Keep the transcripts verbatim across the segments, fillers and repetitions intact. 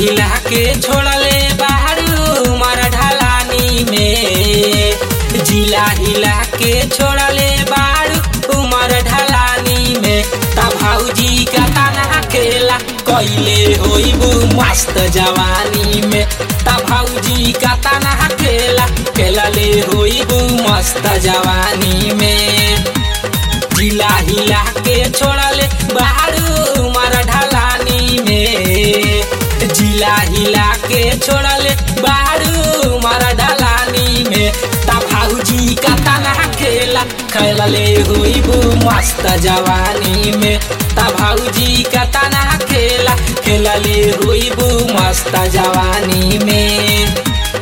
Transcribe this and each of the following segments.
हिला के छोड़ले बारू मर ढलानी में। जिला हिला के छोड़ले बारू उमर ढलानी में। ता भौजी का तना खेला कैले होइबू मस्त जवानी में। ता भौजी का तना खेला खेलले होइबू मस्त जवानी में। जिला हिला के छोड़ले बारू उमर ढलानी में। जिला हिला के छोड़ले बारू उमर ढलानी में। ता भौजी का तना खेला खेलले होइबू मस्त जवानी में। ता भौजी का तना खेला खेलले होइबू मस्त जवानी में।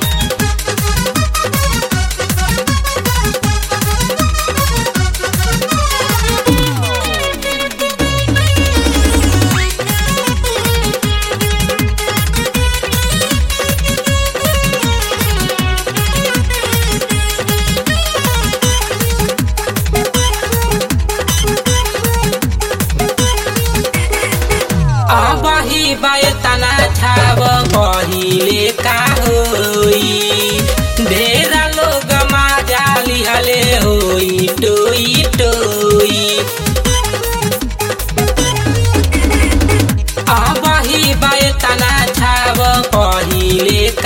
अबही बयतना छाव पहिले का होई। ढेरा लोग माजा लिहले होई टोई टोई। अबही बयतना छाव पहिले